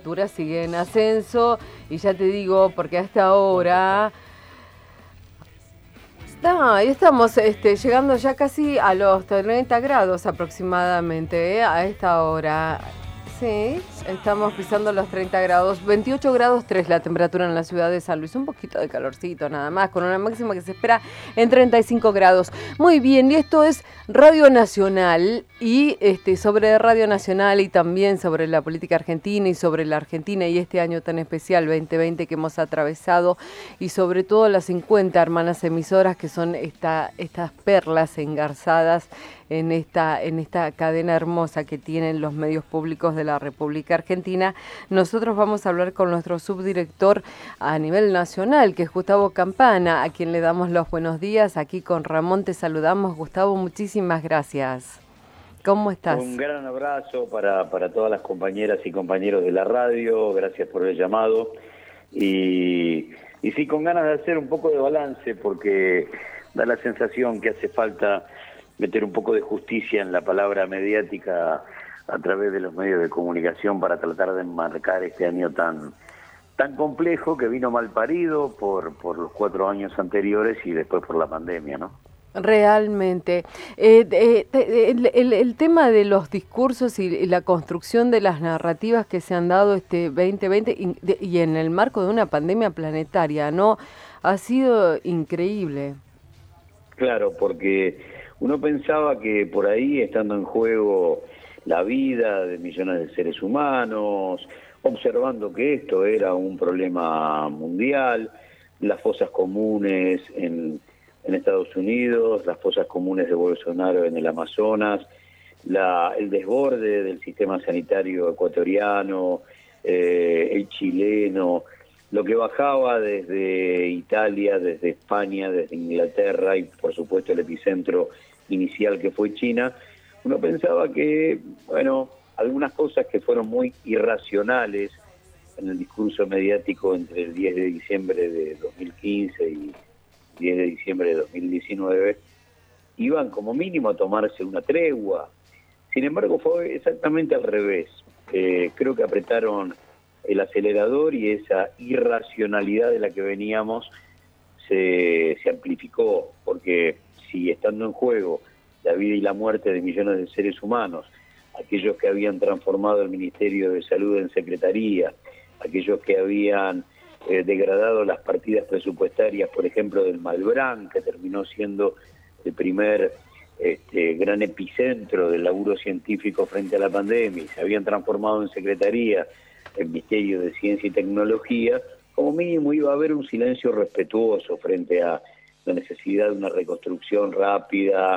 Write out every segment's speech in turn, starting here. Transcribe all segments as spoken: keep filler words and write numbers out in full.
temperatura sigue en ascenso y ya te digo, porque a esta hora... No, y estamos este, llegando ya casi a los treinta grados aproximadamente, ¿eh? A esta hora. Sí, estamos pisando los treinta grados, veintiocho grados tres la temperatura en la ciudad de San Luis, un poquito de calorcito nada más, con una máxima que se espera en treinta y cinco grados. Muy bien, y esto es Radio Nacional, y este, sobre Radio Nacional y también sobre la política argentina y sobre la Argentina y este año tan especial veinte veinte que hemos atravesado, y sobre todo las cincuenta hermanas emisoras que son esta, estas perlas engarzadas en esta, en esta cadena hermosa que tienen los medios públicos de la República Argentina. Nosotros vamos a hablar con nuestro subdirector a nivel nacional, que es Gustavo Campana, a quien le damos los buenos días. Aquí con Ramón te saludamos. Gustavo, muchísimas gracias. ¿Cómo estás? Un gran abrazo para, para todas las compañeras y compañeros de la radio. Gracias por el llamado. Y, y sí, con ganas de hacer un poco de balance, porque da la sensación que hace falta meter un poco de justicia en la palabra mediática a través de los medios de comunicación para tratar de enmarcar este año tan tan complejo, que vino mal parido por, por los cuatro años anteriores y después por la pandemia, ¿no? Realmente. Eh, eh, el, el, el tema de los discursos y, y la construcción de las narrativas que se han dado este veinte veinte y, de, y en el marco de una pandemia planetaria, ¿no? Ha sido increíble. Claro, porque uno pensaba que por ahí, estando en juego la vida de millones de seres humanos, observando que esto era un problema mundial, las fosas comunes en, en Estados Unidos, las fosas comunes de Bolsonaro en el Amazonas, la, el desborde del sistema sanitario ecuatoriano, eh, el chileno, lo que bajaba desde Italia, desde España, desde Inglaterra y por supuesto el epicentro inicial que fue China. Uno pensaba que, bueno, algunas cosas que fueron muy irracionales en el discurso mediático entre el diez de diciembre de dos mil quince y diez de diciembre de dos mil diecinueve iban como mínimo a tomarse una tregua. Sin embargo, fue exactamente al revés. Eh, creo que apretaron el acelerador y esa irracionalidad de la que veníamos se, se amplificó, porque si estando en juego la vida y la muerte de millones de seres humanos, aquellos que habían transformado el Ministerio de Salud en Secretaría, aquellos que habían eh, degradado las partidas presupuestarias, por ejemplo, del Malbrán, que terminó siendo el primer este, gran epicentro del laburo científico frente a la pandemia, y se habían transformado en Secretaría el Ministerio de Ciencia y Tecnología, como mínimo iba a haber un silencio respetuoso frente a la necesidad de una reconstrucción rápida,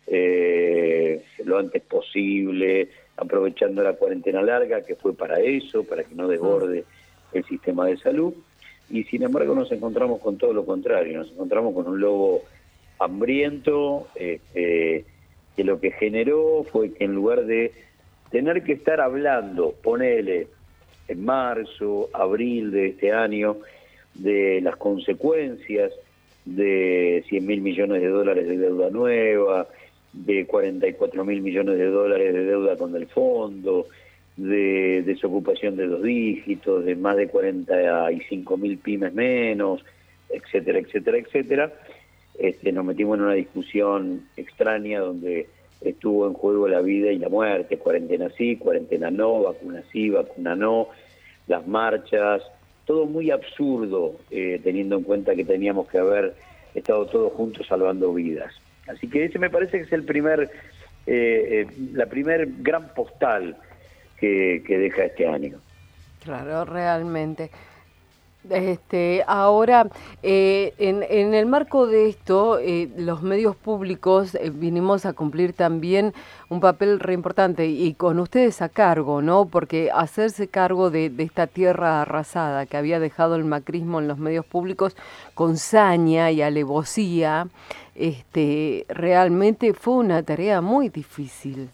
eh, lo antes posible, aprovechando la cuarentena larga, que fue para eso, para que no desborde el sistema de salud. Y sin embargo nos encontramos con todo lo contrario, nos encontramos con un lobo hambriento, este, que lo que generó fue que en lugar de tener que estar hablando, ponele, en marzo, abril de este año, de las consecuencias de cien mil millones de dólares de deuda nueva, de cuarenta y cuatro mil millones de dólares de deuda con el fondo, de desocupación de dos dígitos, de más de cuarenta y cinco mil pymes menos, etcétera, etcétera, etcétera. Este, nos metimos en una discusión extraña donde estuvo en juego la vida y la muerte, cuarentena sí, cuarentena no, vacuna sí, vacuna no, las marchas, todo muy absurdo, eh, teniendo en cuenta que teníamos que haber estado todos juntos salvando vidas. Así que ese me parece que es el primer, eh, eh, la primer gran postal que, que deja este año. Claro, realmente. Este, ahora, eh, en, en el marco de esto, eh, los medios públicos eh, vinimos a cumplir también un papel re importante y con ustedes a cargo, ¿no? Porque hacerse cargo de, de esta tierra arrasada que había dejado el macrismo en los medios públicos con saña y alevosía, este, realmente fue una tarea muy difícil.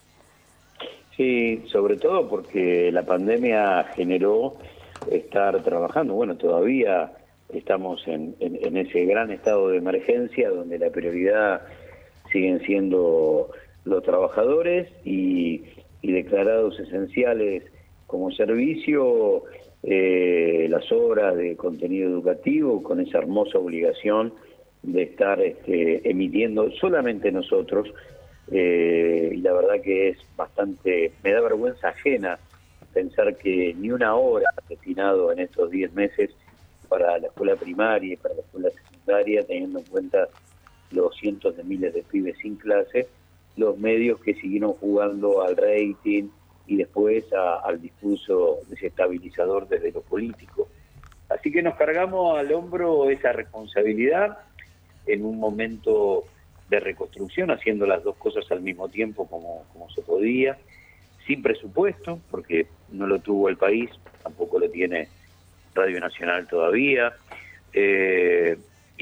Sí, sobre todo porque la pandemia generó estar trabajando. Bueno, todavía estamos en, en, en ese gran estado de emergencia donde la prioridad siguen siendo los trabajadores y, y declarados esenciales como servicio eh, las obras de contenido educativo con esa hermosa obligación de estar este, emitiendo solamente nosotros, eh, y la verdad que es bastante, me da vergüenza ajena pensar que ni una hora destinado en estos diez meses para la escuela primaria y para la escuela secundaria, teniendo en cuenta los cientos de miles de pibes sin clase, los medios que siguieron jugando al rating y después a, al discurso desestabilizador desde lo político. Así que nos cargamos al hombro esa responsabilidad en un momento de reconstrucción, haciendo las dos cosas al mismo tiempo como, como se podía, sin presupuesto, porque no lo tuvo el país, tampoco lo tiene Radio Nacional todavía, eh,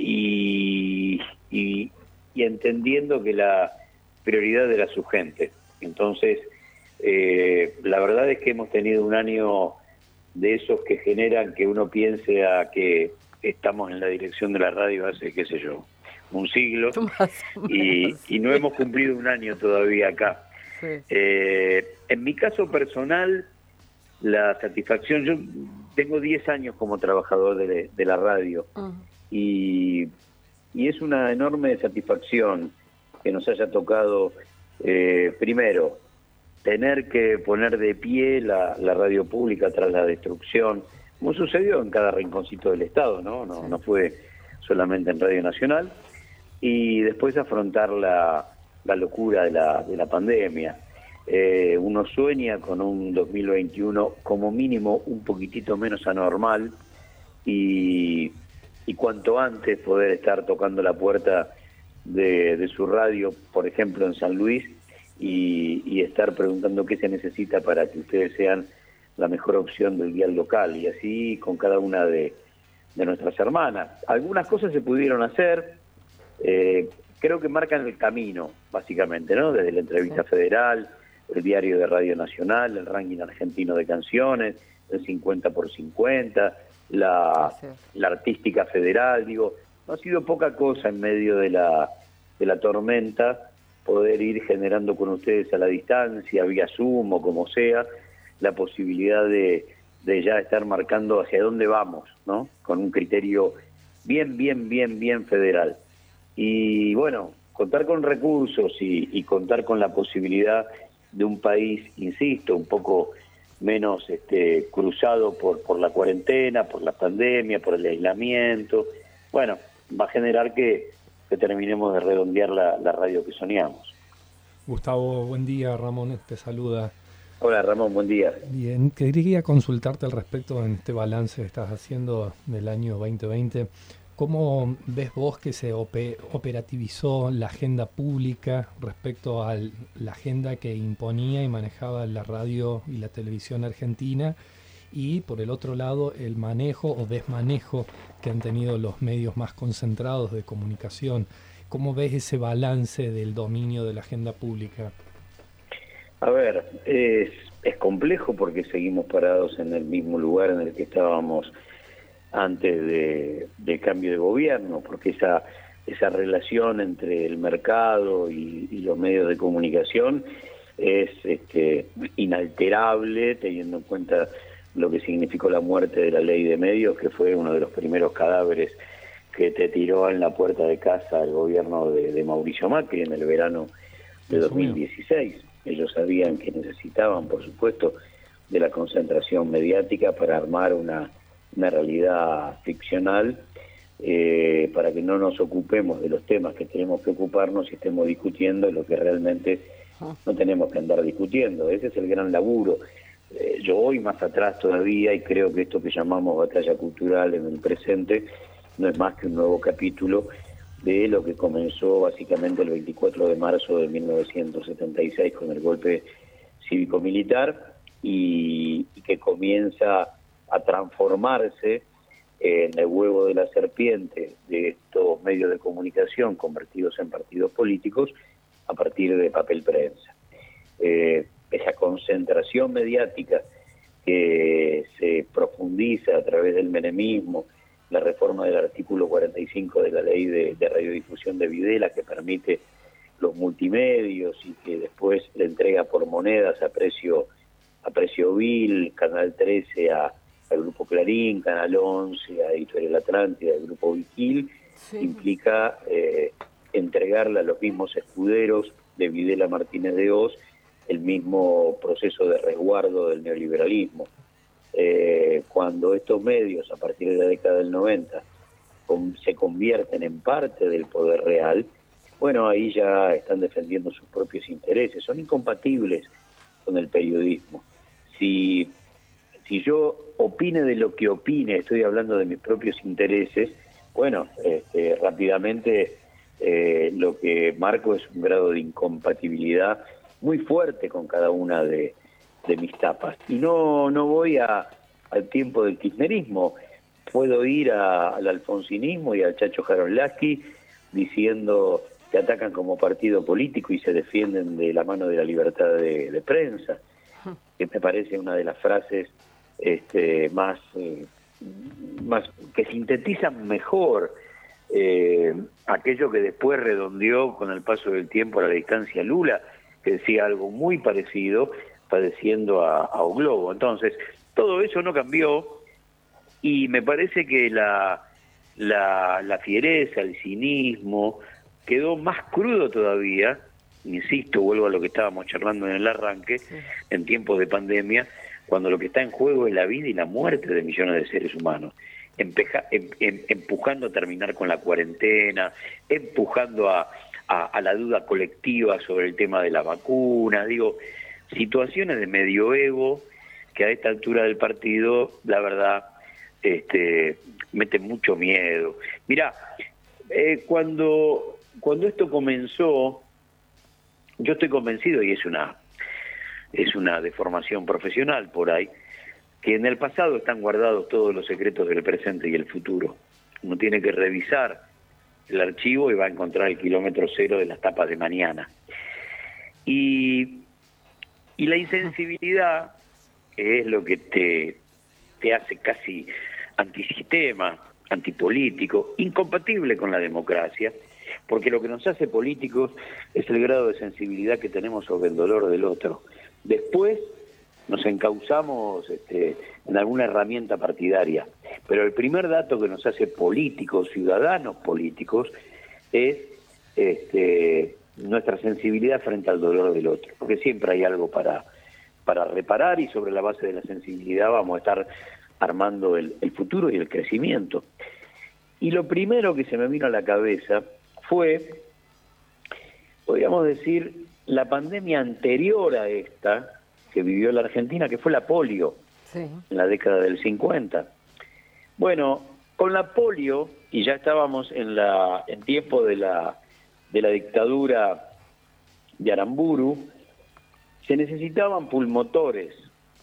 y, y, y entendiendo que la prioridad era su gente. Entonces, eh, la verdad es que hemos tenido un año de esos que generan que uno piense a que estamos en la dirección de la radio hace, qué sé yo, un siglo, y, y no hemos cumplido un año todavía acá. Sí. Eh, en mi caso personal, la satisfacción, yo tengo diez años como trabajador de, de la radio, uh-huh. y, y es una enorme satisfacción que nos haya tocado, eh, primero, tener que poner de pie la, la radio pública tras la destrucción, como sucedió en cada rinconcito del Estado, ¿no? No, sí. no fue solamente en Radio Nacional, y después afrontar la, la locura de la, de la pandemia. Eh, uno sueña con un dos mil veintiuno como mínimo un poquitito menos anormal, y, y cuanto antes poder estar tocando la puerta de, de su radio, por ejemplo en San Luis, y, y estar preguntando qué se necesita para que ustedes sean la mejor opción del dial local, y así con cada una de, de nuestras hermanas. Algunas cosas se pudieron hacer, eh, creo que marcan el camino, básicamente, ¿no? Desde la entrevista sí. federal, el diario de Radio Nacional, el ranking argentino de canciones, el cincuenta por cincuenta, la, sí. la artística federal, digo, no ha sido poca cosa en medio de la, de la tormenta poder ir generando con ustedes a la distancia, vía Zoom o como sea, la posibilidad de, de ya estar marcando hacia dónde vamos, ¿no? Con un criterio bien, bien, bien, bien federal. Y bueno, contar con recursos y, y contar con la posibilidad de un país, insisto, un poco menos este, cruzado por, por la cuarentena, por la pandemia, por el aislamiento, bueno, va a generar que, que terminemos de redondear la, la radio que soñamos. Gustavo, buen día. Ramón te saluda. Hola Ramón, buen día. Bien, quería consultarte al respecto en este balance que estás haciendo del año veinte veinte. ¿Cómo ves vos que se ope- operativizó la agenda pública respecto a la agenda que imponía y manejaba la radio y la televisión argentina? Y por el otro lado, el manejo o desmanejo que han tenido los medios más concentrados de comunicación. ¿Cómo ves ese balance del dominio de la agenda pública? A ver, es, es complejo porque seguimos parados en el mismo lugar en el que estábamos antes de, del cambio de gobierno, porque esa, esa relación entre el mercado y, y los medios de comunicación es este, inalterable, teniendo en cuenta lo que significó la muerte de la ley de medios, que fue uno de los primeros cadáveres que te tiró en la puerta de casa el gobierno de, de Mauricio Macri en el verano de dos mil dieciséis. Ellos sabían que necesitaban, por supuesto, de la concentración mediática para armar una, una realidad ficcional, eh, para que no nos ocupemos de los temas que tenemos que ocuparnos y estemos discutiendo lo que realmente no tenemos que andar discutiendo. Ese es el gran laburo. Eh, yo voy más atrás todavía y creo que esto que llamamos batalla cultural en el presente no es más que un nuevo capítulo de lo que comenzó básicamente el veinticuatro de marzo de mil novecientos setenta y seis con el golpe cívico-militar, y, y que comienza a transformarse en el huevo de la serpiente de estos medios de comunicación convertidos en partidos políticos a partir de papel prensa. Eh, esa concentración mediática que se profundiza a través del menemismo, la reforma del artículo cuarenta y cinco de la ley de, de radiodifusión de Videla, que permite los multimedios y que después le entrega por monedas a precio a Preciovil, Canal trece a, al Grupo Clarín, Canal once a Editorial Atlántida, al Grupo Vigil, sí. implica eh, entregarle a los mismos escuderos de Videla Martínez de Hoz el mismo proceso de resguardo del neoliberalismo. Eh, cuando estos medios, a partir de la década del noventa, con, se convierten en parte del poder real, bueno, ahí ya están defendiendo sus propios intereses, son incompatibles con el periodismo. Si, si yo opine de lo que opine, estoy hablando de mis propios intereses, bueno, este, rápidamente eh, lo que marco es un grado de incompatibilidad muy fuerte con cada una de, de mis tapas. Y no, no voy a, al tiempo del kirchnerismo, puedo ir a, al alfonsinismo y al Chacho Jarolaski diciendo que atacan como partido político y se defienden de la mano de la libertad de, de prensa, que me parece una de las frases este, más, eh, más que sintetizan mejor eh, aquello que después redondeó con el paso del tiempo a la distancia Lula, que decía algo muy parecido, padeciendo a, a un globo. Entonces, todo eso no cambió y me parece que la, la, la fiereza, el cinismo, quedó más crudo todavía, insisto, vuelvo a lo que estábamos charlando en el arranque, sí. en tiempos de pandemia, cuando lo que está en juego es la vida y la muerte de millones de seres humanos, Empeja, em, em, empujando a terminar con la cuarentena, empujando a, a, a la duda colectiva sobre el tema de la vacuna, digo, situaciones de medioevo que a esta altura del partido, la verdad, este, meten mucho miedo. Mirá, eh, cuando... Cuando esto comenzó, yo estoy convencido, y es una es una deformación profesional por ahí, que en el pasado están guardados todos los secretos del presente y el futuro. Uno tiene que revisar el archivo y va a encontrar el kilómetro cero de las tapas de mañana. Y, y la insensibilidad, que es lo que te, te hace casi antisistema, antipolítico, incompatible con la democracia, porque lo que nos hace políticos es el grado de sensibilidad que tenemos sobre el dolor del otro. Después nos encauzamos este, en alguna herramienta partidaria, pero el primer dato que nos hace políticos, ciudadanos políticos, es este, nuestra sensibilidad frente al dolor del otro, porque siempre hay algo para, para reparar y sobre la base de la sensibilidad vamos a estar armando el, el futuro y el crecimiento. Y lo primero que se me vino a la cabeza fue, podríamos decir, la pandemia anterior a esta que vivió la Argentina, que fue la polio, sí. en la década del cincuenta. Bueno, con la polio, y ya estábamos en la en tiempo de la, de la dictadura de Aramburu, se necesitaban pulmotores.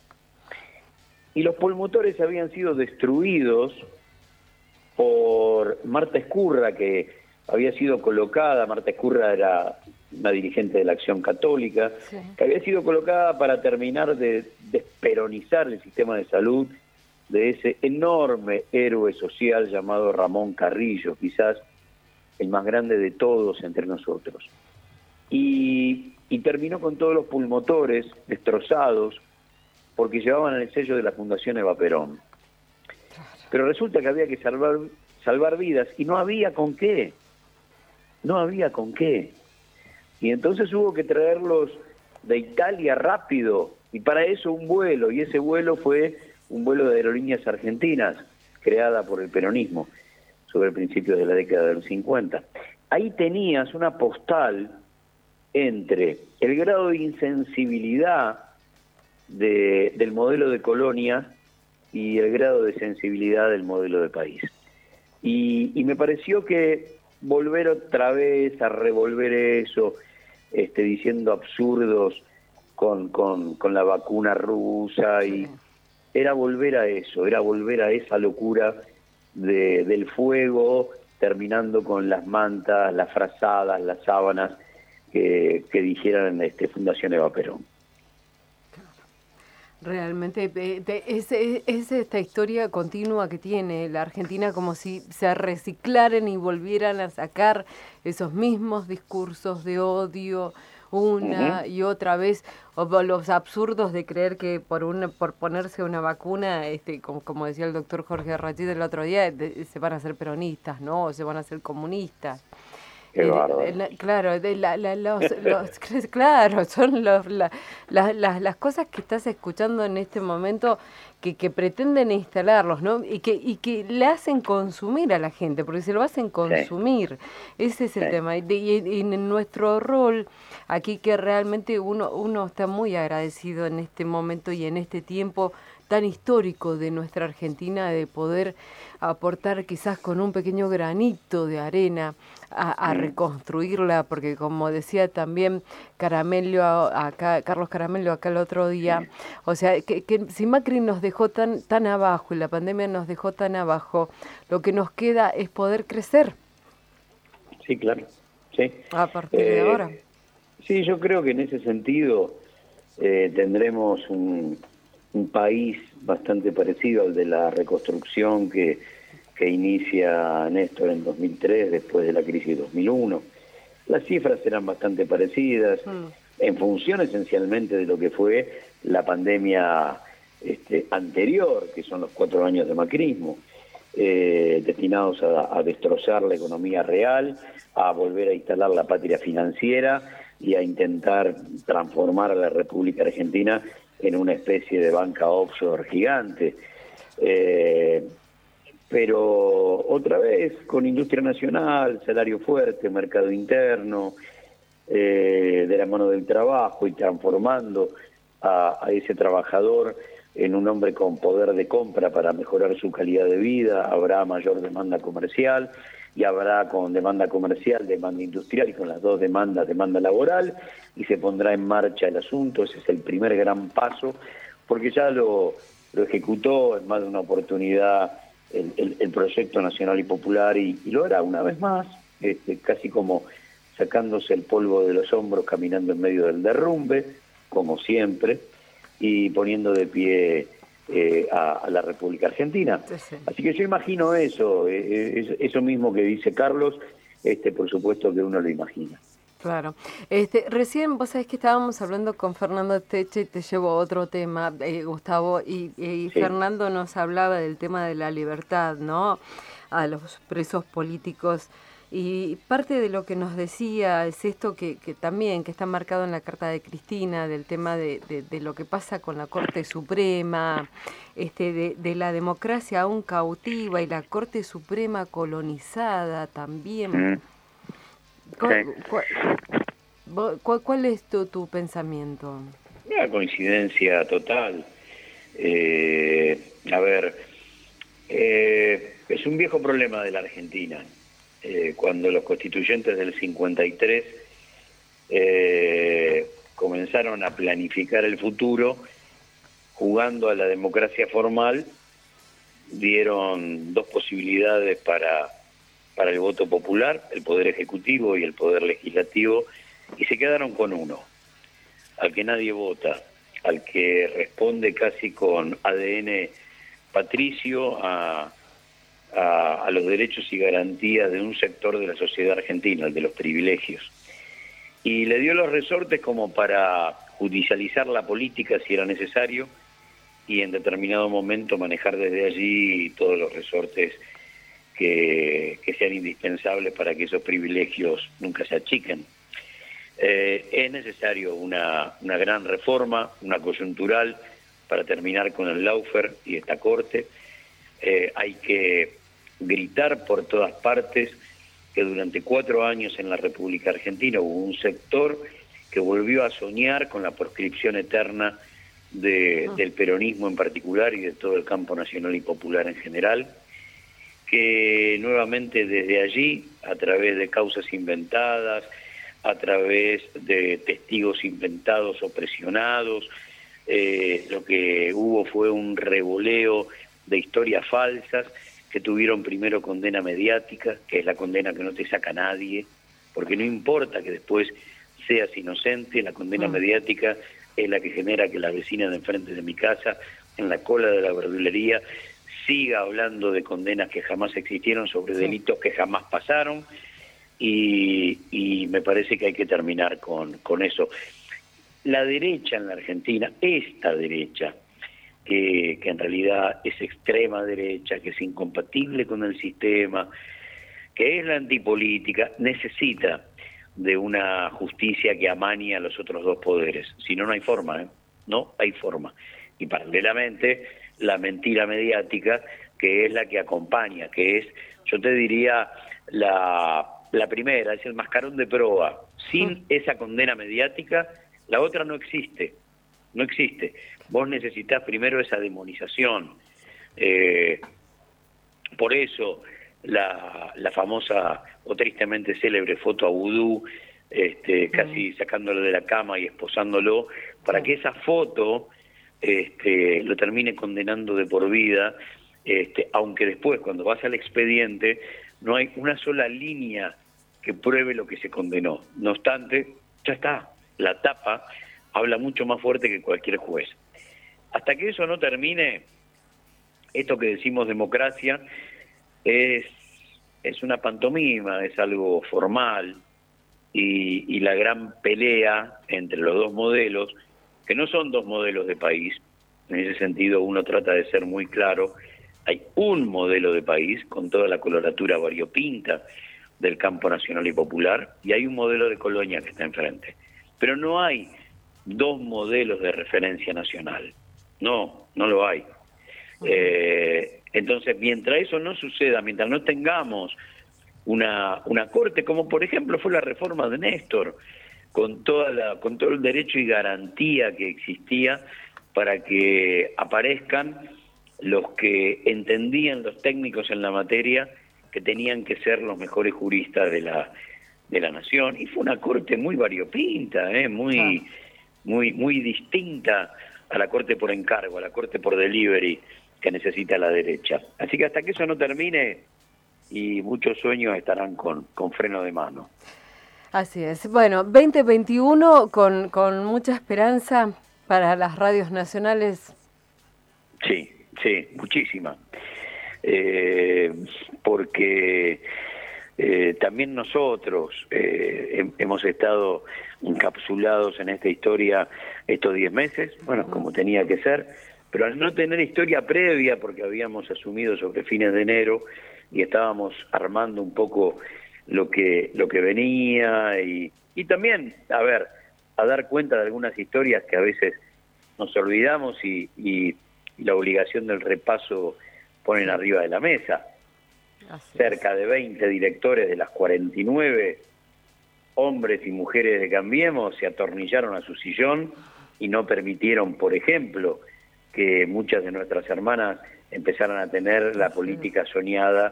Y los pulmotores habían sido destruidos por Marta Escurra, que había sido colocada, Marta Escurra era una dirigente de la Acción Católica, sí. que había sido colocada para terminar de desperonizar el sistema de salud de ese enorme héroe social llamado Ramón Carrillo, quizás el más grande de todos entre nosotros. Y, y terminó con todos los pulmotores destrozados porque llevaban el sello de la Fundación Eva Perón. Pero resulta que había que salvar, salvar vidas y no había con qué. No había con qué. Y entonces hubo que traerlos de Italia rápido, y para eso un vuelo, y ese vuelo fue un vuelo de Aerolíneas Argentinas, creada por el peronismo, sobre el principio de la década de los cincuenta. Ahí tenías una postal entre el grado de insensibilidad de, del modelo de colonia y el grado de sensibilidad del modelo de país. Y, y me pareció que volver otra vez a revolver eso, este, diciendo absurdos con, con, con la vacuna rusa, y era volver a eso, era volver a esa locura de, del fuego, terminando con las mantas, las frazadas, las sábanas que, que dijeran este, Fundación Eva Perón. Realmente es, es, es esta historia continua que tiene la Argentina, como si se reciclaran y volvieran a sacar esos mismos discursos de odio, una Uh-huh. y otra vez, o los absurdos de creer que por una, por ponerse una vacuna, este, como, como decía el doctor Jorge Rachid el otro día, de, se van a hacer peronistas, ¿no? O se van a hacer comunistas. Qué Eh, bárbaro. la- claro, de la, la- los, los, claro, son los, la- la- la- las cosas que estás escuchando en este momento que, que pretenden instalarlos, ¿no? Y que, y que le hacen consumir a la gente, porque se lo hacen consumir. Ese es el Sí. tema. Y, de- y- y en nuestro rol, aquí que realmente uno, uno está muy agradecido en este momento y en este tiempo tan histórico de nuestra Argentina, de poder aportar quizás con un pequeño granito de arena a, a Mm. reconstruirla, porque como decía también Caramelio acá, Carlos Caramelio acá el otro día, o sea, que, que si Macri nos dejó tan, tan abajo y la pandemia nos dejó tan abajo, lo que nos queda es poder crecer Sí, claro. Sí. a partir de Eh, ahora. sí, yo creo que en ese sentido eh, tendremos un, un país bastante parecido al de la reconstrucción que, que inicia Néstor en dos mil tres, después de la crisis de dos mil uno. Las cifras serán bastante parecidas, Mm. en función esencialmente de lo que fue la pandemia este, anterior, que son los cuatro años de macrismo, eh, destinados a, a destrozar la economía real, a volver a instalar la patria financiera y a intentar transformar a la República Argentina en una especie de banca offshore gigante. Eh, pero otra vez con industria nacional, salario fuerte, mercado interno, eh, de la mano del trabajo y transformando a, a ese trabajador en un hombre con poder de compra para mejorar su calidad de vida. Habrá mayor demanda comercial y habrá con demanda comercial, demanda industrial, y con las dos demandas, demanda laboral, y se pondrá en marcha el asunto. Ese es el primer gran paso, porque ya lo, lo ejecutó en más de una oportunidad el, el, el Proyecto Nacional y Popular, y, y lo hará una vez más, este, casi como sacándose el polvo de los hombros, caminando en medio del derrumbe, como siempre, y poniendo de pie eh, a, a la República Argentina. Sí, sí. Así que yo imagino eso, eh, es, eso mismo que dice Carlos, este, por supuesto que uno lo imagina. Claro. Este, recién vos sabés que estábamos hablando con Fernando Teche, y te llevo a otro tema, eh, Gustavo, y, y Sí. Fernando nos hablaba del tema de la libertad, ¿no? A los presos políticos. Y parte de lo que nos decía es esto que, que también, que está marcado en la carta de Cristina, del tema de, de, de lo que pasa con la Corte Suprema, este, de, de la democracia aún cautiva y la Corte Suprema colonizada también. Mm. ¿Cuál, Sí. cuál, vos- cuál- cuál es tu, tu pensamiento? Una coincidencia total. Eh, a ver, eh, es un viejo problema de la Argentina. Eh, cuando los constituyentes del cincuenta y tres eh, comenzaron a planificar el futuro, jugando a la democracia formal, dieron dos posibilidades para, para el voto popular, el Poder Ejecutivo y el Poder Legislativo, y se quedaron con uno, al que nadie vota, al que responde casi con A D N patricio a, a, a los derechos y garantías de un sector de la sociedad argentina, el de los privilegios. Y le dio los resortes como para judicializar la política si era necesario, y en determinado momento manejar desde allí todos los resortes que, que sean indispensables para que esos privilegios nunca se achiquen. Eh, es necesario una, una gran reforma, una coyuntural, para terminar con el lawfare y esta corte. Eh, hay que gritar por todas partes que durante cuatro años en la República Argentina hubo un sector que volvió a soñar con la proscripción eterna de, del peronismo en particular y de todo el campo nacional y popular en general, que nuevamente desde allí, a través de causas inventadas, a través de testigos inventados o presionados, eh, lo que hubo fue un revoleo de historias falsas que tuvieron primero condena mediática, que es la condena que no te saca nadie, porque no importa que después seas inocente, la condena mm. mediática es la que genera que la vecina de enfrente de mi casa, en la cola de la verdulería, siga hablando de condenas que jamás existieron sobre sí. delitos que jamás pasaron. y, y me parece que hay que terminar con, con eso. La derecha en la Argentina, esta derecha, que, que en realidad es extrema derecha, que es incompatible con el sistema, que es la antipolítica, necesita de una justicia que amañe a los otros dos poderes. Si no, no hay forma, ¿eh? No hay forma. Y paralelamente, la mentira mediática, que es la que acompaña, que es, yo te diría, la, la primera, es el mascarón de proa. Sin esa condena mediática, la otra no existe. No existe. Vos necesitas primero esa demonización. Eh, por eso, la, la famosa o tristemente célebre foto a Vudú, este, casi sacándolo de la cama y esposándolo, para que esa foto este, lo termine condenando de por vida, este, aunque después, cuando vas al expediente, no hay una sola línea que pruebe lo que se condenó. No obstante, ya está, la tapa habla mucho más fuerte que cualquier juez. Hasta que eso no termine, esto que decimos democracia es, es una pantomima, es algo formal, y, y la gran pelea entre los dos modelos, que no son dos modelos de país, en ese sentido uno trata de ser muy claro, hay un modelo de país con toda la coloratura variopinta del campo nacional y popular, y hay un modelo de colonia que está enfrente. Pero no hay dos modelos de referencia nacional, no, no lo hay. Eh, entonces, mientras eso no suceda, mientras no tengamos una, una corte, como por ejemplo fue la reforma de Néstor, con toda la, con todo el derecho y garantía que existía para que aparezcan los que entendían, los técnicos en la materia, que tenían que ser los mejores juristas de la de la nación, y fue una corte muy variopinta, ¿eh? muy, claro. muy, muy distinta a la corte por encargo, a la corte por delivery que necesita la derecha. Así que hasta que eso no termine, y muchos sueños estarán con, con freno de mano. Así es. Bueno, veinte veintiuno con, con mucha esperanza para las radios nacionales. Sí, sí, muchísima. Eh, porque eh, también nosotros eh, he, hemos estado encapsulados en esta historia estos diez meses, bueno, como tenía que ser, pero al no tener historia previa, porque habíamos asumido sobre fines de enero y estábamos armando un poco lo que lo que venía y, y también, a ver, a dar cuenta de algunas historias que a veces nos olvidamos y, y, y la obligación del repaso ponen arriba de la mesa. Así Cerca es. de veinte directores de las cuarenta y nueve hombres y mujeres de Cambiemos se atornillaron a su sillón y no permitieron, por ejemplo, que muchas de nuestras hermanas empezaran a tener la política soñada.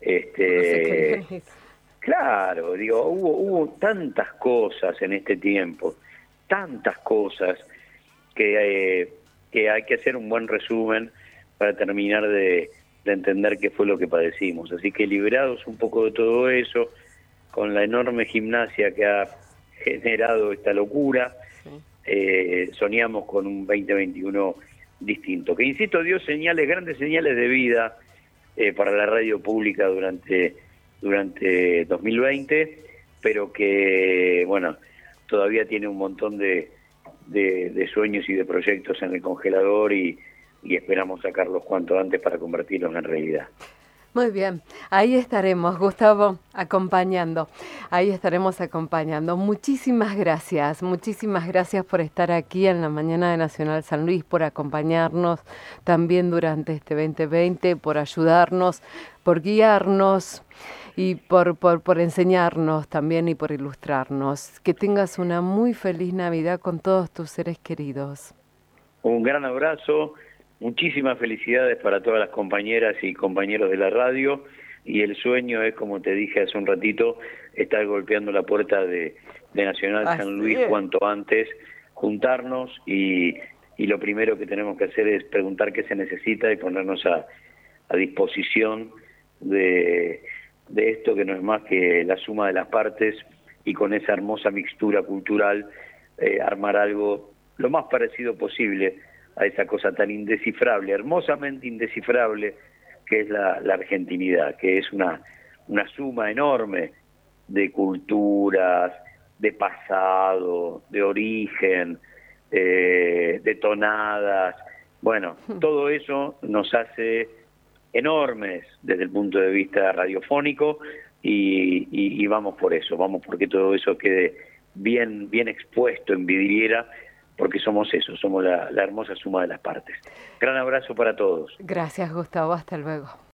Este, no sé claro, digo, hubo, hubo tantas cosas en este tiempo, tantas cosas que, eh, que hay que hacer un buen resumen para terminar de, de entender qué fue lo que padecimos. Así que liberados un poco de todo eso, con la enorme gimnasia que ha generado esta locura, sí. eh, soñamos con un veinte veintiuno distinto, que insisto, dio señales, grandes señales de vida eh, para la radio pública durante, durante dos mil veinte, pero que, bueno, todavía tiene un montón de, de, de sueños y de proyectos en el congelador y, y esperamos sacarlos cuanto antes para convertirlos en realidad. Muy bien, ahí estaremos, Gustavo, acompañando, ahí estaremos acompañando. Muchísimas gracias, muchísimas gracias por estar aquí en la mañana de Nacional San Luis, por acompañarnos también durante este veinte veinte, por ayudarnos, por guiarnos y por, por, por enseñarnos también y por ilustrarnos. Que tengas una muy feliz Navidad con todos tus seres queridos. Un gran abrazo. Muchísimas felicidades para todas las compañeras y compañeros de la radio, y el sueño es, como te dije hace un ratito, estar golpeando la puerta de, de Nacional Así San Luis es. cuanto antes, juntarnos y, y lo primero que tenemos que hacer es preguntar qué se necesita y ponernos a, a disposición de, de esto que no es más que la suma de las partes, y con esa hermosa mixtura cultural eh, armar algo lo más parecido posible a esa cosa tan indescifrable, hermosamente indescifrable, que es la, la argentinidad, que es una, una suma enorme de culturas, de pasado, de origen, eh, de tonadas. Bueno, todo eso nos hace enormes desde el punto de vista radiofónico y, y, y vamos por eso, vamos porque todo eso quede bien, bien expuesto en vidriera, porque somos eso, somos la, la hermosa suma de las partes. Gran abrazo para todos. Gracias, Gustavo, hasta luego.